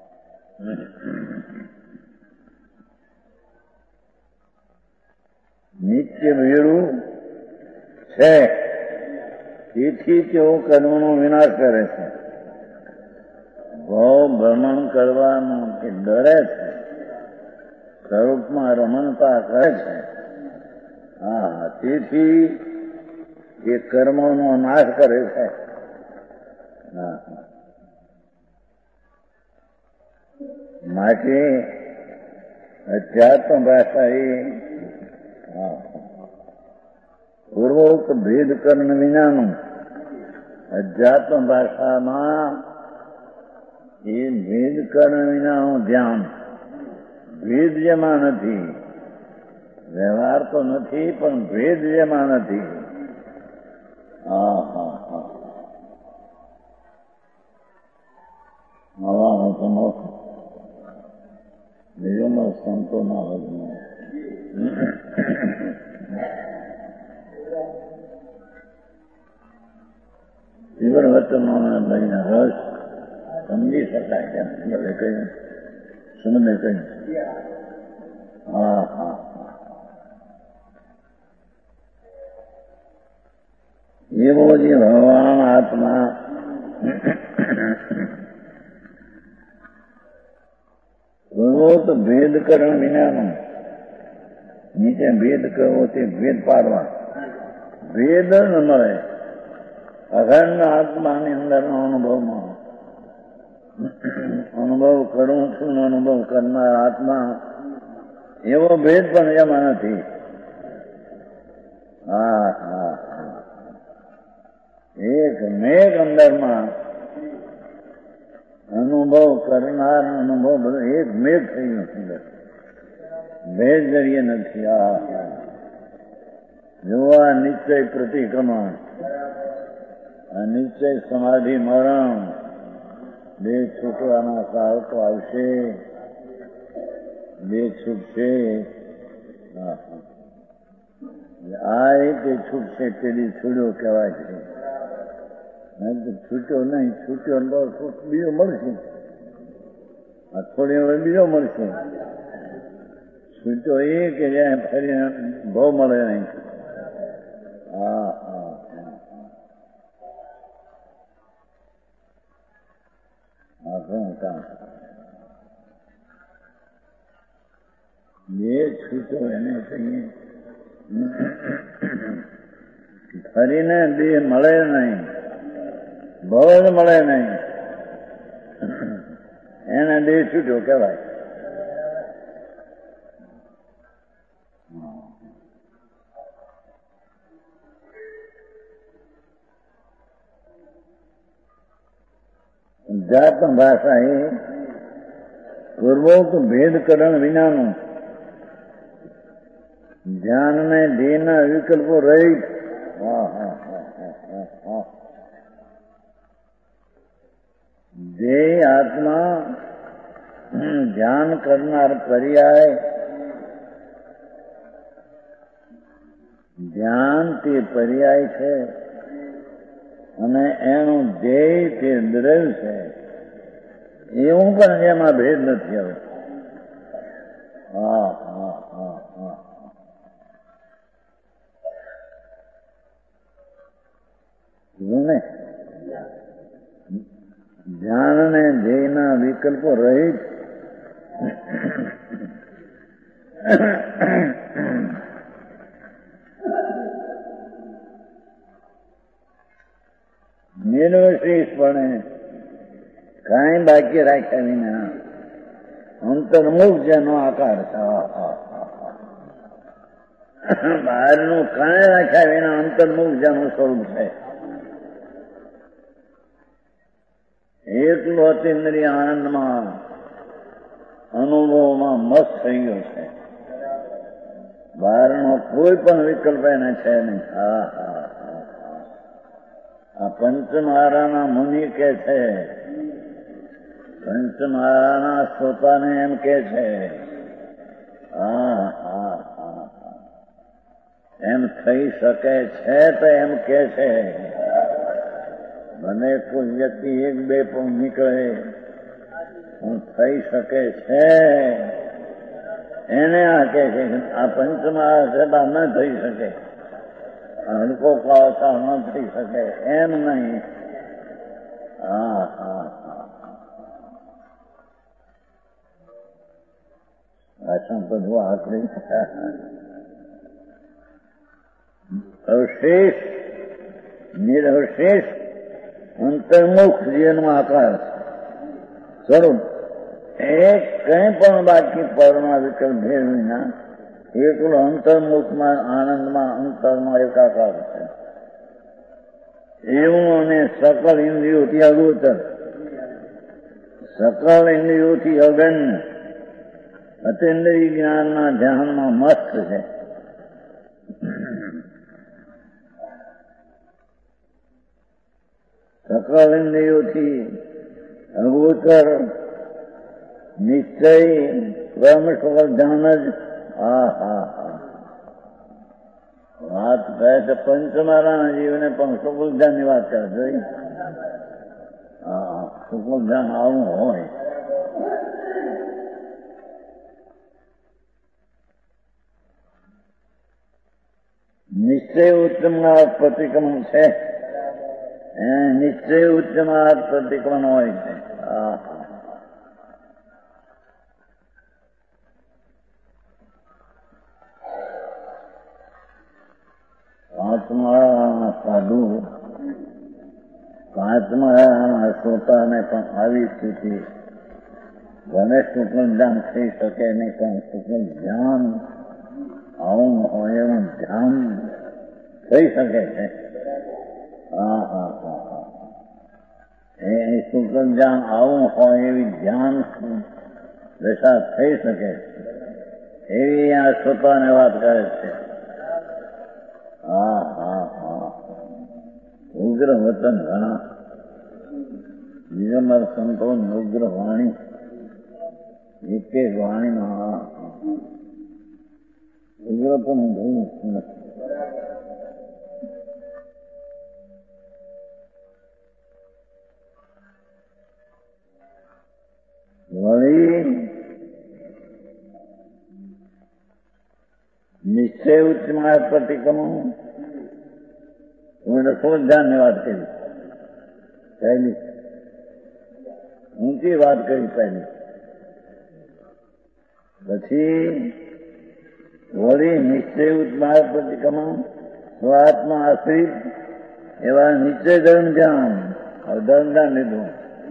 નિત્ય ભેળું છે. તેથી તેઓ કર્મનો વિનાશ કરે છે. ભવ ભ્રમણ કરવાનું તે ડરે છે. સ્વરૂપમાં રમણતા કરે છે. હા તેથી એ કર્મોનો નાશ કરે છે. હા માટે અધ્યાત્મ ભાષા એ પૂર્વોક્ત ભેદ કર્મ વિનાનું અધ્યાત્મ ભાષામાં એ ભેદ કર્મ વિનાનું ધ્યાન. ભેદ જેમાં નથી. વ્યવહાર તો નથી પણ ભેદ જેમાં નથી. હા હા હા નવાનો તો નહોતો. બીજોમાં સંતો ના લગ્ન જીવન વચનો લઈને રસ સમજી શકાય છે. બધે કહ્યું સમજે કહ્યું. હા હા એવો જે ભગવાન આત્મા તો ભેદ કરણ વિનાનું. નીચે ભેદ કરવો તે ભેદ પાડવા. ભેદ ન મળે અખંડ આત્માની અંદરનો અનુભવમાં. અનુભવ કરું છું અનુભવ કરનાર આત્મા એવો ભેદ પણ એમાં નથી. હા હા એક મેઘ અંદરમાં અનુભવ કરનાર અનુભવ બધો એક મેઘ થઈ ગયો અંદર. ભેદ જરીએ નથી. જોવા નિશ્ચય પ્રતિક્રમણ, આ નિશ્ચય સમાધિ મરણ બે છૂટવાના કાળ તો આવશે, બે છૂટશે. આ રીતે છૂટશે પેલી છૂડ્યો કહેવાય છે. છૂટ્યો નહીં, છૂટ્યો બીજો મળશે, આ થોડી હવે બીજો મળશે. છૂટ્યો એ કે જ્યાં ફરી ભાવ મળે નહીં. હા હા હા શું કામ બે છૂટ્યો એને કહીએ. ફરીને બે મળે નહીં, ભાવ જ મળે નહીં, એને બે છૂટ્યો કહેવાય. જાત ભાષા એ પૂર્વોક્ત ભેદકરણ વિનાનું ધ્યાન ને ધ્યેયના વિકલ્પો રહિત ધ્યેય આત્મા ધ્યાન કરનાર પર્યાય, ધ્યાન તે પર્યાય છે અને એનું ધ્યેય તે દ્રવ્ય છે. એવું પણ એમાં ભેદ નથી હવે. હા હા હા હા ને ધ્યાન અને ધ્યેયના વિકલ્પો રહિત નિર્વિશેષપણે કાંઈ બાકી રાખ્યા વિના અંતર્મુખ જેનો આકાર છે. બહારનું કાંઈ રાખ્યા વિના અંતર્મુખ જેનું સ્વરૂપ છે. એટલો અતિન્દ્રિય આનંદમાં અનુભવમાં મસ્ત થઈ ગયો છે. બહારનો કોઈ પણ વિકલ્પ એને છે નહીં. હા હા આ પંચમહારાના મુનિ કે છે, પંચમહારાના શ્રોતાને એમ કે છે. હા હા હા એમ થઈ શકે છે તો એમ કે છે. મને કોઈ વ્યક્તિ એક બે પણ નીકળે હું થઈ શકે છે એને આ કે છે. આ પંચમહારા છતાં ન થઈ શકે, હડકો પાવતા ન થઈ શકે એમ નહીં. હા હા હા ભાષણ તો જો આકડી અવશેષ નિરવશેષ અંતર્મુખ જેનો આકાર સ્વરૂપ એક કંઈ પણ બાકી પરના વિકલ્પ ભેદ વિના એકલો અંતર્મુખમાં આનંદમાં અંતરમાં એકાકાર છે. એવું અને સકલ ઇન્દ્રિયોથી અગોચર, સકલ ઇન્દ્રિયોથી અગણ્ય અતિન્દ્રિય જ્ઞાનના ધ્યાનમાં મસ્ત છે. સકલ ઇન્દ્રિયોથી અગોચર નિશ્ચય કર્મ સકલ ધ્યાન જ. હા હા હા વાત કહે છે પંચમારાના જીવને પણ સુકુલ ધ્યાનની વાત કરે જોઈ. હા સુકુલ ધ્યાન આવું હોય. નિશ્ચય ઉત્તમનાથ પ્રતિક્રમણ છે, નિશ્ચય ઉચ્ચનાથ પ્રતિક્રમણ હોય છે. હા પાંચમા સાધુ પાંચમા શ્રોતાને પણ આવી સ્થિતિ ભલે સુકલ ધ્યાન થઈ શકે નહીં, પણ સુકલ ધ્યાન આવું હોય એવું ધ્યાન થઈ શકે છે. હા હા હા હા એ સુકલ ધ્યાન આવું હોય એવી ધ્યાન દશા થઈ શકે એવી આ શ્રોતાને વાત કરે છે. વિગ્રહ વતન ઘણા વિરમર સંતો ઉગ્ર વાણી એક એક વાણીમાં ઉગ્ર પણ બહુ વળી નિશ્ચય ઉચ્ચ માર્ગ પ્રતિક્રમણ હું રસોધ્યાનની વાત કરી પહેલી ઊંચી વાત કરી પહેલી પછી વળી નિશ્ચય ઉચ્ચ માર્ગ પ્રતિક્રમણ સ્વાત્મા આશ્રિત એવા નિશ્ચય ધર્મ ધ્યાન ધર્મ ધ્યાન લીધું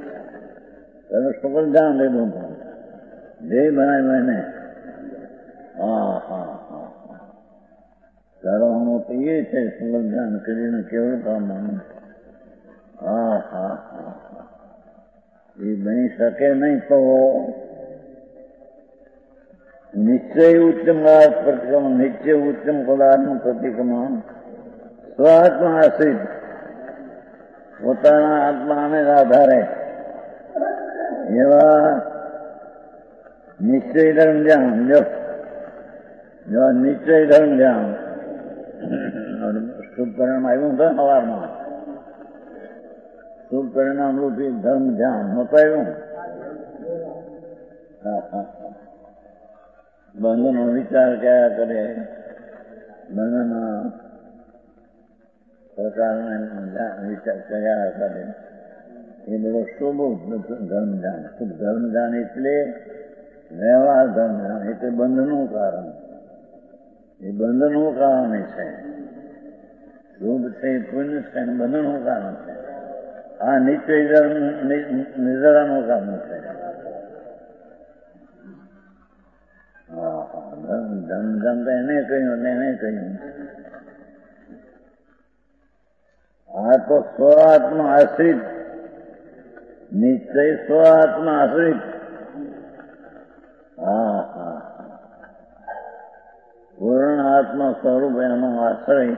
સકલ ધ્યાન લીધું ધ્યેય બનાવ્યું એને કરવાનું તો એ છે સકલ ધ્યાન કરીને કેવું પામવાનું એ બની શકે નહીં તો નિશ્ચય ઉત્તમ પ્રતિક્રમણ નિશ્ચય ઉત્તમ પદાર્થનું પ્રતિક્રમણ સ્વાત્મા આશ્રિત પોતાના આત્માને આધારે એવા નિશ્ચય ધર્મ ધ્યાન જો નિશ્ચય ધર્મ ધ્યાન શુભ પરિણામ આવ્યું છે સવારમાં શુભ પરિણામ રૂપી ધર્મ ધ્યાન નપાયું બંધનો વિચાર કયા કરે બંધન પ્રકારના વિચાર કયા કરે એ બધો શુભ ધર્મ ધ્યાન શુભ ધર્મ ધ્યાન એટલે વ્યવહાર ધર્મ ધ્યાન એટલે બંધનું કારણ એ બંધનું કારણ છે શુભ છે પુણ્ય છે બંધનું કારણ છે આ નિશ્ચય ધર્મ નિર્જરાનું કારણ છે ધર્મ એને કહ્યું આ તો સ્વ આત્મા આશ્રિત નિશ્ચય સ્વ આત્મા આશ્રિત પૂર્ણ આત્મા સ્વરૂપ એનો આશ્રય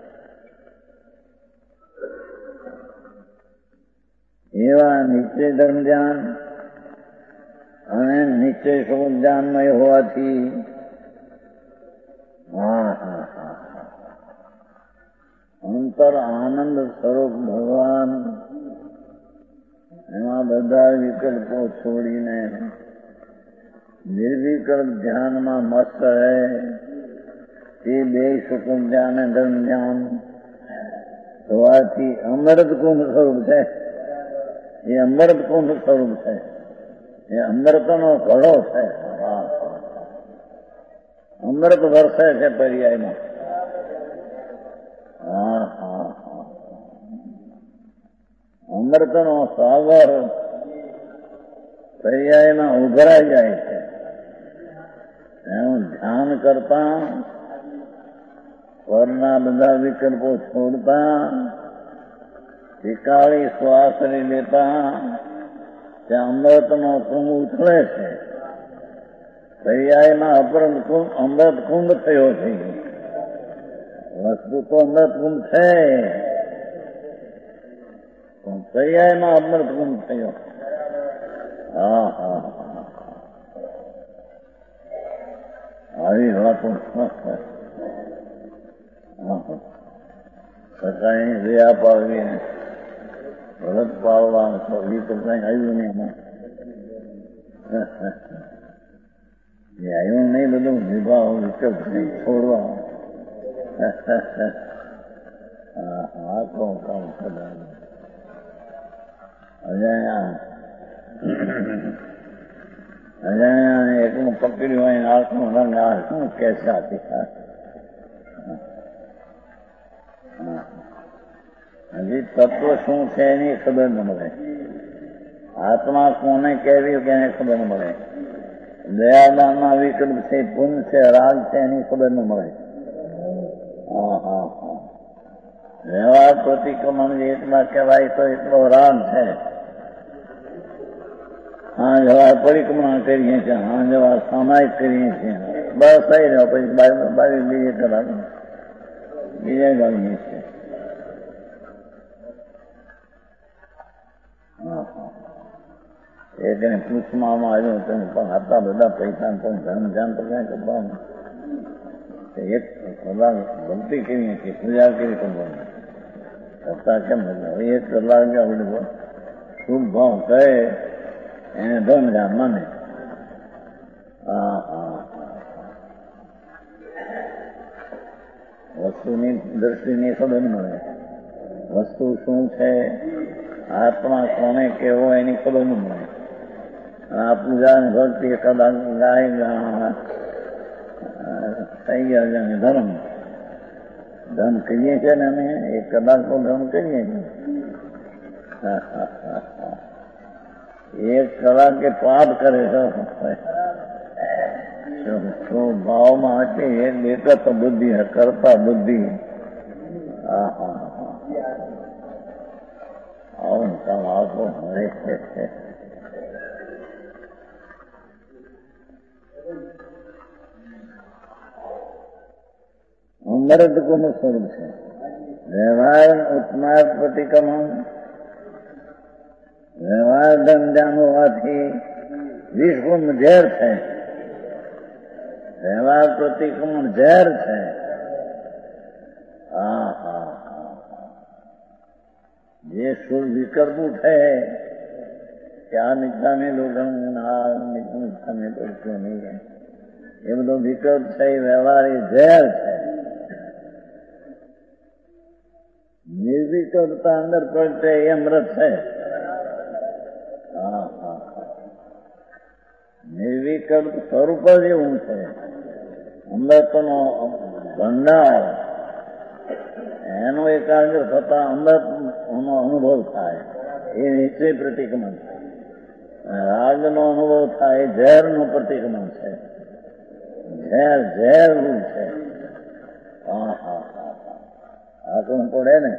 એવા નિશ્ચય ધર્મ ધ્યાન અને નિશ્ચય સ્વરૂપ ધ્યાનમય હોવાથી અંતર આનંદ સ્વરૂપ ભગવાન એમાં બધા વિકલ્પો છોડીને નિર્વિકલ્પ ધ્યાનમાં મસ્ત રહે તે બે સુકુમ ધ્યાન અને ધર્મ ધ્યાન હોવાથી અમૃત કુંભ સ્વરૂપ છે એ અમૃત કુંભ સ્વરૂપ છે એ અમૃતનો ઘડો છે અમૃત વરસે છે પર્યાયમાં અમૃતનો સાગર પર્યાયમાં ઉભરાઈ જાય છે એનું ધ્યાન કરતા પરના બધા વિકલ્પો છોડતા ટીકાળી શ્વાસ લેતા ત્યાં અમૃતનો કુંભ ઉછળે છે પર્યાયમાં અમૃત કુંભ થયો છે વસ્તુ તો અમૃત કુંભ છે પણ પર્યાયમાં અમૃત કુંભ થયો આવી વાતો સકાળની દયા પાડવી વ્રત પાડવાનું તો એ તો કઈ આવ્યું નહીં એમાં એ આવ્યું નહીં બધું વિભાવ વિકલ્પ નહીં છોડવા આ તો કામ ખબર અજાણ્યા એકલું પકડ્યું હોય આંખનું રંગ આ શું કે છે હજી તત્વ શું છે એની ખબર ન મળે આત્મા કોને કહેવી કે એને ખબર ન મળે દયાદાનમાં વિકલ્પ છે પુણ્ય છે રાગ છે એની ખબર ન મળે વ્યવહાર પ્રતિક્રમણ એટલા કહેવાય તો એટલો રાગ છે હા જવા પરિક્રમણ કરીએ છીએ હા જવા સામાયિક કરીએ છીએ બસ થઈ રહ્યો પછી બાવી બીજે કરાવે બીજે ગાવીએ છીએ એકને પૂછવામાં આવ્યું તેમ પણ આટલા બધા પૈસા પણ ધન ધ્યાન તો ક્યાં કરવાનું? એક કલાક ભક્તિ કેવી હતી, પૂજા કેવી કરવાની કરતા કેમ નથી? એક કલાક આપણે શુભ ભાવ કહે એને ધન ધ્યાન માને. વસ્તુની દ્રષ્ટિની ખબર મળે. વસ્તુ શું છે, આત્મા કોને કેવો એની ખબર ન મળે. આ પૂજા ને ભક્તિ કદાચ ગાય થઈ ગયા જાણે ધર્મ ધન કહીએ છીએ ને અમે એક કલાક તો ધન કહીએ છીએ. એક કલાકે પાપ કરે છે ભાવમાં હતી એ દેખત બુદ્ધિ કરતા બુદ્ધિ. આવું કામ આવતો મળે છે. અમૃત કોનું સ્વરૂપ છે? વ્યવહાર ઉત્માર્ગ પ્રતિક્રમણ. વ્યવહાર ધન ધ્યાન હોવાથી વિશ્વ ઝેર છે. વ્યવહાર પ્રતિક્રમણ ઝેર છે. જે સુર વિકલ્પ ઉઠે ત્યાં મિત્રાને લોગણ મિત્રાને તો નહીં, એ બધો વિકલ્પ છે. વ્યવહાર એ ઝેર છે. નિર્વિકલ્પતા અંદર પડશે એ અમૃત છે. નિર્વિકલ્પ સ્વરૂપ જ એવું છે. અમૃતનો ભંડાર એનો એકાગ્ર થતા અમૃતનો અનુભવ થાય એ નિશ્ચય પ્રતિક્રમણ છે. રાગનો અનુભવ થાય એ ઝેરનું પ્રતિક્રમણ છે. ઝેર ઝેર રૂપ છે. આ તો પડે ને.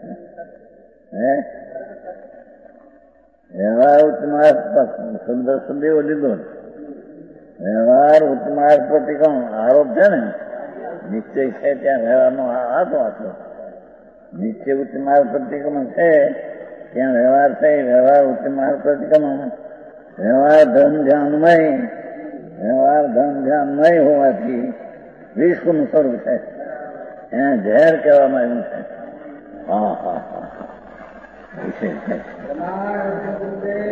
વ્યવહાર ઉત્માર્ગ શબ્દ સંદેવો લીધો. વ્યવહાર ઉત્માર્ગ પ્રતિક્રમણ આરોપ છે ને. નિશ્ચય છે ત્યાં વ્યવહારનો હાથ વાંચો. નિશ્ચય ઉત્માર્ગ પ્રતિક્રમણ છે ત્યાં વ્યવહાર છે. વ્યવહાર ઉત્માર્ગ પ્રતિક્રમણ. વ્યવહાર ધન ધ્યાનમય. વ્યવહાર ધન ધ્યાનમય હોવાથી વિશ્વનું સ્વરૂપ છે. એને ઝેર કહેવામાં આવ્યું છે. વિશેષ છે.